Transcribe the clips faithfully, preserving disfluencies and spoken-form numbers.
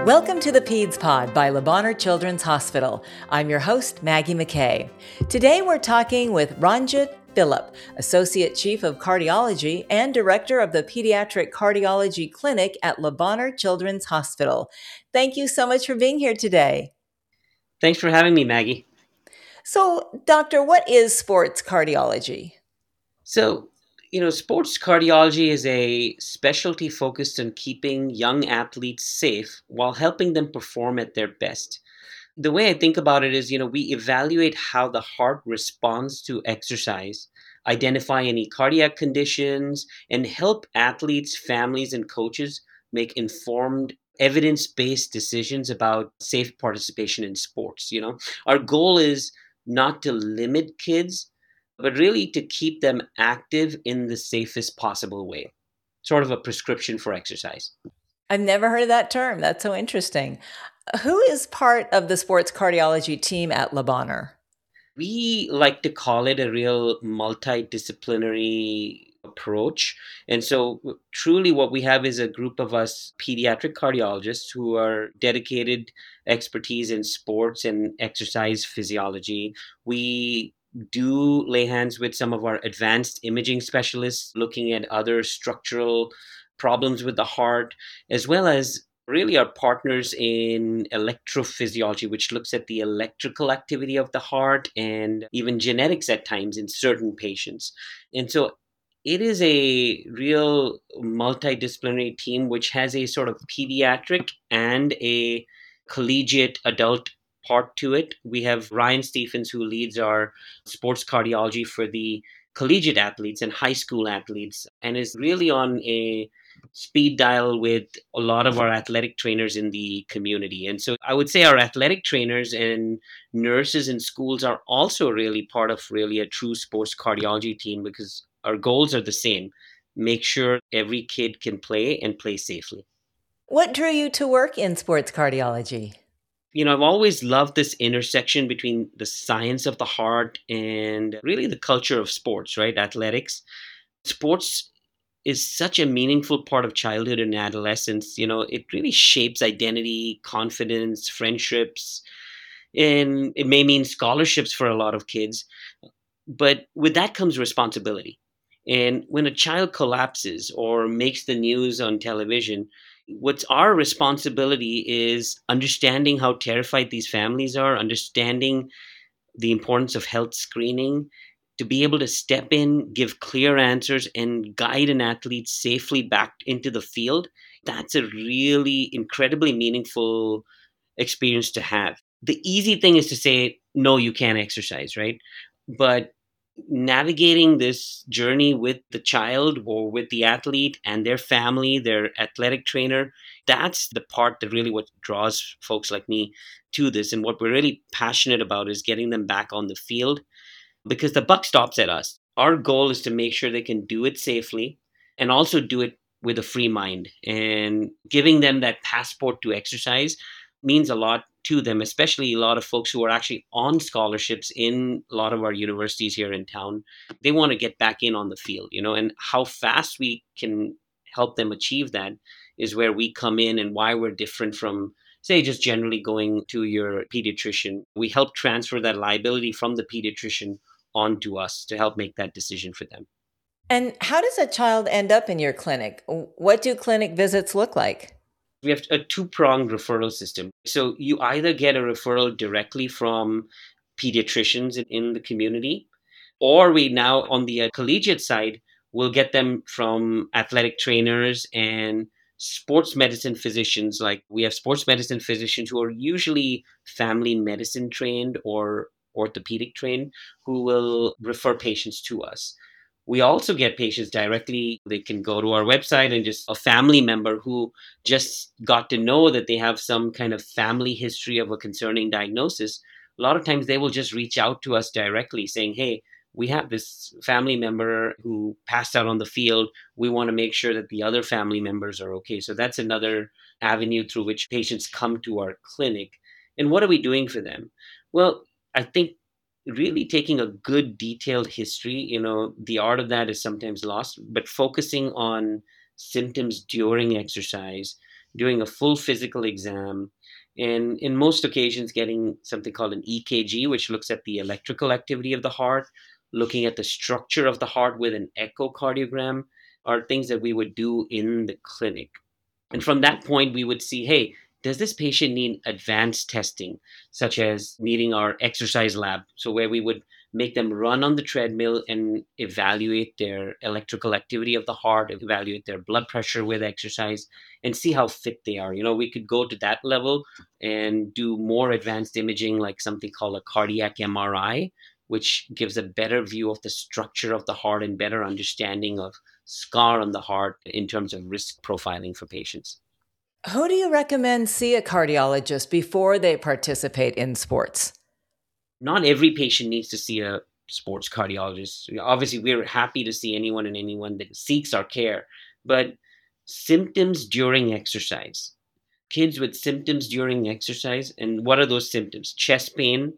Welcome to the Peds Pod by Le Bonheur Children's Hospital. I'm your host, Maggie McKay. Today we're talking with Ranjit Phillip, Associate Chief of Cardiology and Director of the Pediatric Cardiology Clinic at Le Bonheur Children's Hospital. Thank you so much for being here today. Thanks for having me, Maggie. So, Doctor, what is sports cardiology? So, you know, sports cardiology is a specialty focused on keeping young athletes safe while helping them perform at their best. The way I think about it is, you know, we evaluate how the heart responds to exercise, identify any cardiac conditions, and help athletes, families, and coaches make informed, evidence based decisions about safe participation in sports. You know, our goal is not to limit kids, but really to keep them active in the safest possible way, sort of a prescription for exercise. I've never heard of that term. That's so interesting. Who is part of the sports cardiology team at Le Bonheur? We like to call it a real multidisciplinary approach. And so, w- truly, what we have is a group of us pediatric cardiologists who are dedicated expertise in sports and exercise physiology. We do lay hands with some of our advanced imaging specialists looking at other structural problems with the heart, as well as really are partners in electrophysiology, which looks at the electrical activity of the heart and even genetics at times in certain patients. And so it is a real multidisciplinary team which has a sort of pediatric and a collegiate adult part to it. We have Ryan Stephens, who leads our sports cardiology for the collegiate athletes and high school athletes, and is really on a speed dial with a lot of our athletic trainers in the community. And so I would say our athletic trainers and nurses in schools are also really part of really a true sports cardiology team because our goals are the same. Make sure every kid can play and play safely. What drew you to work in sports cardiology? You know, I've always loved this intersection between the science of the heart and really the culture of sports, right? Athletics. Sports is such a meaningful part of childhood and adolescence. You know, it really shapes identity, confidence, friendships, and it may mean scholarships for a lot of kids. But with that comes responsibility. And when a child collapses or makes the news on television, what's our responsibility is understanding how terrified these families are, understanding the importance of health screening, to be able to step in, give clear answers, and guide an athlete safely back into the field. That's a really incredibly meaningful experience to have. The easy thing is to say, no, you can't exercise, right? But navigating this journey with the child or with the athlete and their family, their athletic trainer, that's the part that really what draws folks like me to this. And what we're really passionate about is getting them back on the field because the buck stops at us. Our goal is to make sure they can do it safely and also do it with a free mind. And giving them that passport to exercise means a lot to them, especially a lot of folks who are actually on scholarships in a lot of our universities here in town. They want to get back in on the field, you know, and how fast we can help them achieve that is where we come in and why we're different from, say, just generally going to your pediatrician. We help transfer that liability from the pediatrician onto us to help make that decision for them. And how does a child end up in your clinic? What do clinic visits look like? We have a two pronged referral system. So you either get a referral directly from pediatricians in, in the community, or we now, on the uh, collegiate side, will get them from athletic trainers and sports medicine physicians. Like we have sports medicine physicians who are usually family medicine trained or orthopedic trained who will refer patients to us. We also get patients directly. They can go to our website and just a family member who just got to know that they have some kind of family history of a concerning diagnosis. A lot of times they will just reach out to us directly saying, hey, we have this family member who passed out on the field. We want to make sure that the other family members are okay. So that's another avenue through which patients come to our clinic. And what are we doing for them? Well, I think really taking a good detailed history, you know, the art of that is sometimes lost, but focusing on symptoms during exercise, doing a full physical exam, and in most occasions, getting something called an E K G, which looks at the electrical activity of the heart, looking at the structure of the heart with an echocardiogram, are things that we would do in the clinic. And from that point, we would see, hey, does this patient need advanced testing, such as needing our exercise lab? So, where we would make them run on the treadmill and evaluate their electrical activity of the heart, evaluate their blood pressure with exercise, and see how fit they are. You know, we could go to that level and do more advanced imaging, like something called a cardiac M R I, which gives a better view of the structure of the heart and better understanding of scar on the heart in terms of risk profiling for patients. Who do you recommend see a cardiologist before they participate in sports? Not every patient needs to see a sports cardiologist. Obviously, we're happy to see anyone and anyone that seeks our care, but symptoms during exercise. Kids with symptoms during exercise, and what are those symptoms? Chest pain,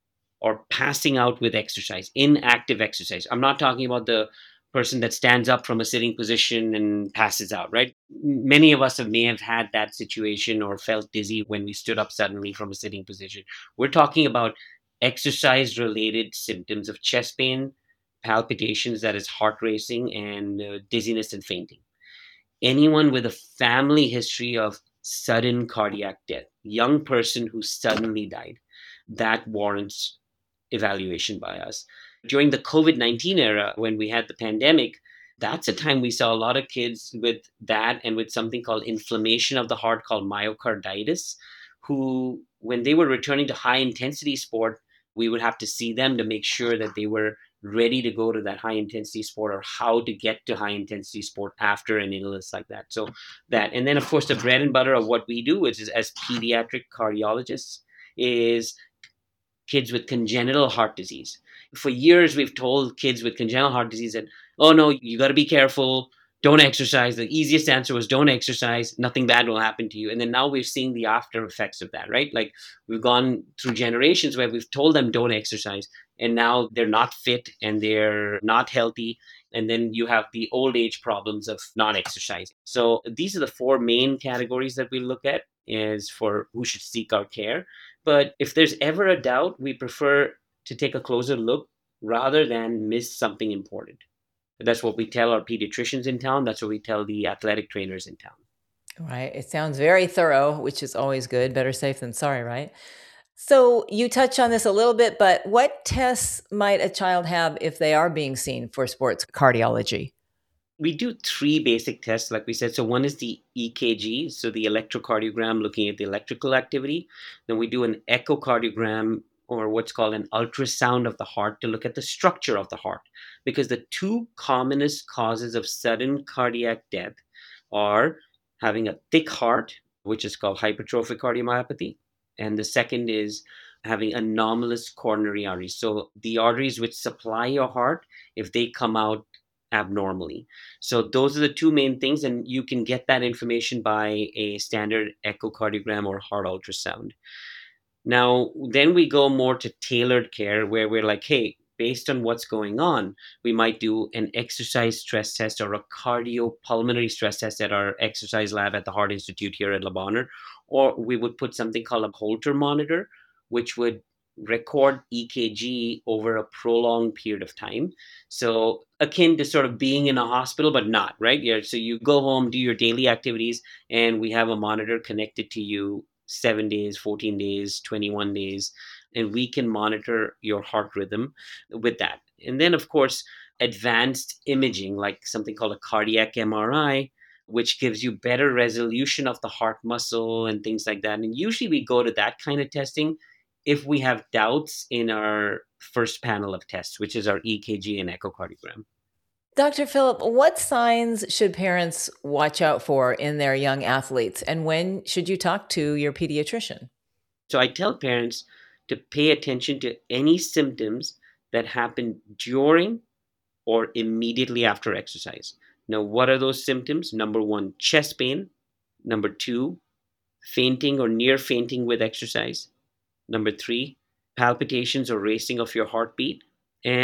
or passing out with exercise, inactive exercise. I'm not talking about the person that stands up from a sitting position and passes out, right? Many of us have, may have had that situation or felt dizzy when we stood up suddenly from a sitting position. We're talking about exercise related symptoms of chest pain, palpitations, that is heart racing, and uh, dizziness and fainting. Anyone with a family history of sudden cardiac death, young person who suddenly died, that warrants evaluation by us. During the COVID nineteen era, when we had the pandemic, that's a time we saw a lot of kids with that and with something called inflammation of the heart called myocarditis, who, when they were returning to high intensity sport, we would have to see them to make sure that they were ready to go to that high intensity sport, or how to get to high intensity sport after an illness like that. So that, and then of course the bread and butter of what we do, which is as pediatric cardiologists, is kids with congenital heart disease. For years, we've told kids with congenital heart disease that, oh no, you got to be careful. Don't exercise. The easiest answer was don't exercise. Nothing bad will happen to you. And then now we're seeing the after effects of that, right? Like, we've gone through generations where we've told them don't exercise, and now they're not fit and they're not healthy. And then you have the old age problems of not exercising. So these are the four main categories that we look at is for who should seek our care. But if there's ever a doubt, we prefer to take a closer look rather than miss something important. That's what we tell our pediatricians in town. That's what we tell the athletic trainers in town. Right. It sounds very thorough, which is always good. Better safe than sorry, right? So you touch on this a little bit, but what tests might a child have if they are being seen for sports cardiology? We do three basic tests, like we said. So one is the E K G, so the electrocardiogram looking at the electrical activity. Then we do an echocardiogram, or what's called an ultrasound of the heart, to look at the structure of the heart. Because the two commonest causes of sudden cardiac death are having a thick heart, which is called hypertrophic cardiomyopathy. And the second is having anomalous coronary arteries. So the arteries which supply your heart, if they come out abnormally. So those are the two main things, and you can get that information by a standard echocardiogram or heart ultrasound. Now, then we go more to tailored care, where we're like, hey, based on what's going on, we might do an exercise stress test or a cardiopulmonary stress test at our exercise lab at the Heart Institute here at Le Bonheur. Or we would put something called a Holter monitor, which would record E K G over a prolonged period of time. So akin to sort of being in a hospital, but not, right? Yeah. So you go home, do your daily activities, and we have a monitor connected to you seven days, fourteen days, twenty-one days, and we can monitor your heart rhythm with that. And then, of course, advanced imaging, like something called a cardiac M R I, which gives you better resolution of the heart muscle and things like that. And usually we go to that kind of testing if we have doubts in our first panel of tests, which is our E K G and echocardiogram. Doctor Philip, what signs should parents watch out for in their young athletes? And when should you talk to your pediatrician? So I tell parents to pay attention to any symptoms that happen during or immediately after exercise. Now, what are those symptoms? Number one, chest pain. Number two, fainting or near fainting with exercise. Number three, palpitations or racing of your heartbeat. And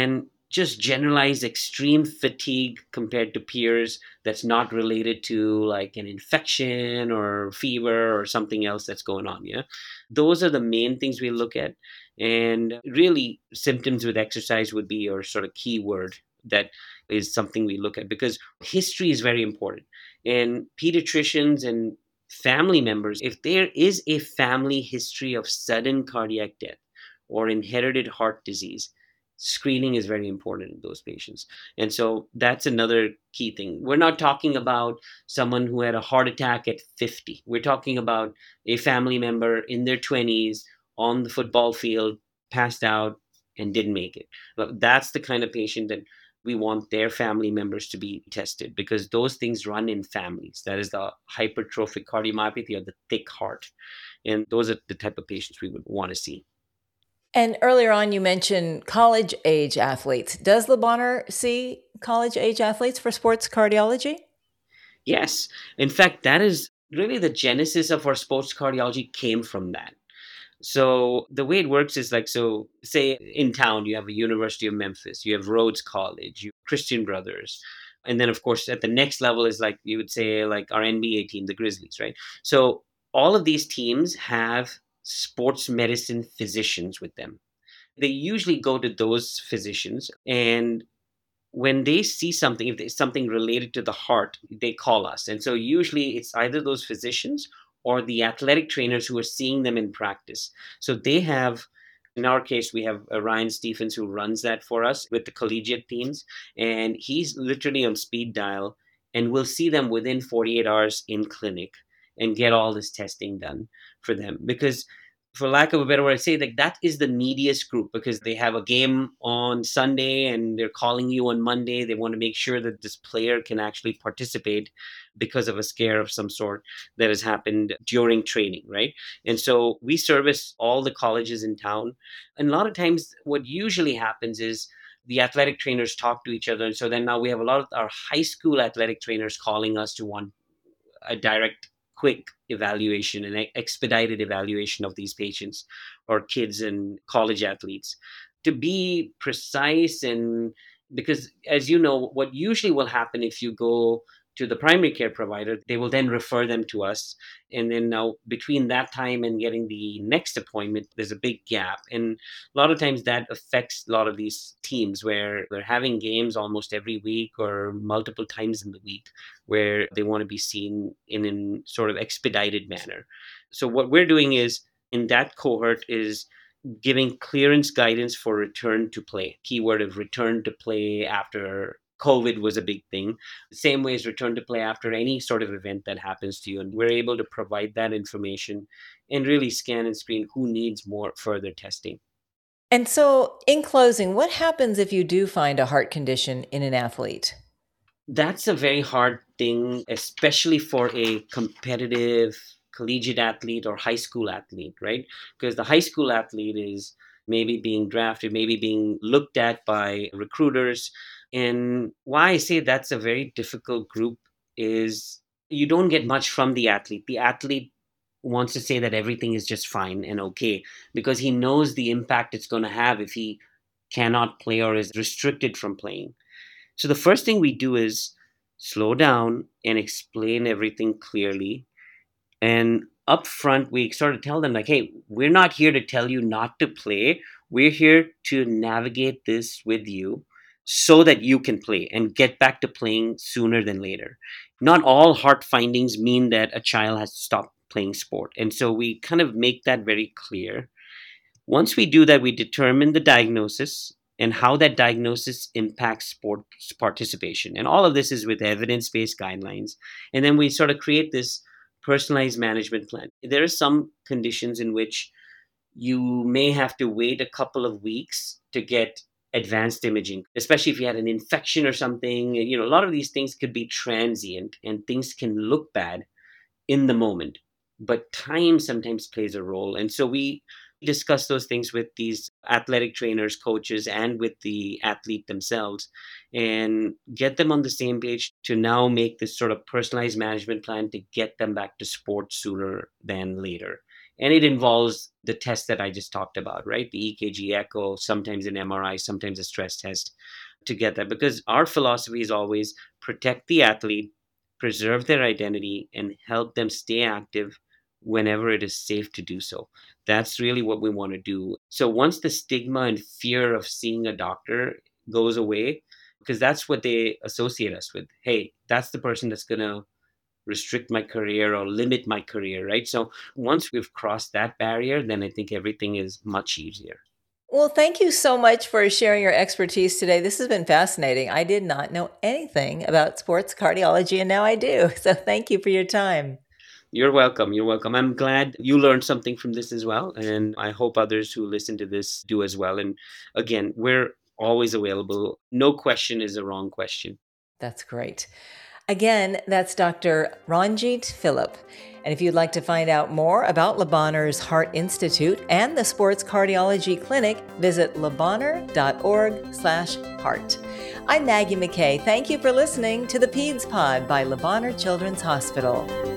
just generalized extreme fatigue compared to peers that's not related to like an infection or fever or something else that's going on. Yeah. Those are the main things we look at. And really, symptoms with exercise would be your sort of keyword that is something we look at because history is very important. And pediatricians and family members, if there is a family history of sudden cardiac death or inherited heart disease, screening is very important in those patients. And so that's another key thing. We're not talking about someone who had a heart attack at fifty. We're talking about a family member in their twenties on the football field, passed out and didn't make it. But that's the kind of patient that we want their family members to be tested because those things run in families. That is the hypertrophic cardiomyopathy or the thick heart. And those are the type of patients we would want to see. And earlier on, you mentioned college age athletes. Does Le Bonheur see college age athletes for sports cardiology? Yes. In fact, that is really the genesis of our sports cardiology came from that. So the way it works is like, so say in town, you have a University of Memphis, you have Rhodes College, you have Christian Brothers. And then, of course, at the next level is like, you would say, like our N B A team, the Grizzlies, right? So all of these teams have sports medicine physicians with them. They usually go to those physicians, and when they see something, if there's something related to the heart, they call us. And so usually it's either those physicians or the athletic trainers who are seeing them in practice. So they have, in our case, we have uh, Ryan Stephens who runs that for us with the collegiate teams. And he's literally on speed dial and we'll see them within forty-eight hours in clinic and get all this testing done for them. Because for lack of a better word, I'd say like that is the neediest group because they have a game on Sunday and they're calling you on Monday. They want to make sure that this player can actually participate because of a scare of some sort that has happened during training, right? And so we service all the colleges in town. And a lot of times, what usually happens is the athletic trainers talk to each other. And so then now we have a lot of our high school athletic trainers calling us to want a direct quick evaluation and e- expedited evaluation of these patients or kids and college athletes to be precise. And because as you know, what usually will happen if you go to the primary care provider, they will then refer them to us. And then now between that time and getting the next appointment, there's a big gap. And a lot of times that affects a lot of these teams where they're having games almost every week or multiple times in the week where they want to be seen in a sort of expedited manner. So what we're doing is in that cohort is giving clearance guidance for return to play. Keyword of return to play after COVID was a big thing. The same way as return to play after any sort of event that happens to you. And we're able to provide that information and really scan and screen who needs more further testing. And so, in closing, what happens if you do find a heart condition in an athlete? That's a very hard thing, especially for a competitive collegiate athlete or high school athlete, right? Because the high school athlete is maybe being drafted, maybe being looked at by recruiters. And why I say that's a very difficult group is you don't get much from the athlete. The athlete wants to say that everything is just fine and okay because he knows the impact it's going to have if he cannot play or is restricted from playing. So the first thing we do is slow down and explain everything clearly. And up front, we sort of tell them, like, hey, we're not here to tell you not to play. We're here to navigate this with you so that you can play and get back to playing sooner than later. Not all heart findings mean that a child has to stop playing sport. And so we kind of make that very clear. Once we do that, we determine the diagnosis and how that diagnosis impacts sports participation. And all of this is with evidence based guidelines. And then we sort of create this personalized management plan. There are some conditions in which you may have to wait a couple of weeks to get advanced imaging, especially if you had an infection or something. You know, a lot of these things could be transient and things can look bad in the moment, but time sometimes plays a role. And so we discuss those things with these athletic trainers, coaches, and with the athlete themselves and get them on the same page to now make this sort of personalized management plan to get them back to sports sooner than later. And it involves the test that I just talked about, right? The E K G echo, sometimes an M R I, sometimes a stress test to get that. Because our philosophy is always protect the athlete, preserve their identity, and help them stay active whenever it is safe to do so. That's really what we want to do. So once the stigma and fear of seeing a doctor goes away, because that's what they associate us with. Hey, that's the person that's going to restrict my career or limit my career, right? So once we've crossed that barrier, then I think everything is much easier. Well, thank you so much for sharing your expertise today. This has been fascinating. I did not know anything about sports cardiology, and now I do. So thank you for your time. You're welcome. You're welcome. I'm glad you learned something from this as well. And I hope others who listen to this do as well. And again, we're always available. No question is a wrong question. That's great. Again, that's Doctor Ranjit Phillip. And if you'd like to find out more about Le Bonheur's Heart Institute and the Sports Cardiology Clinic, visit lebonheur.org slash heart. I'm Maggie McKay. Thank you for listening to the Peds Pod by Le Bonheur Children's Hospital.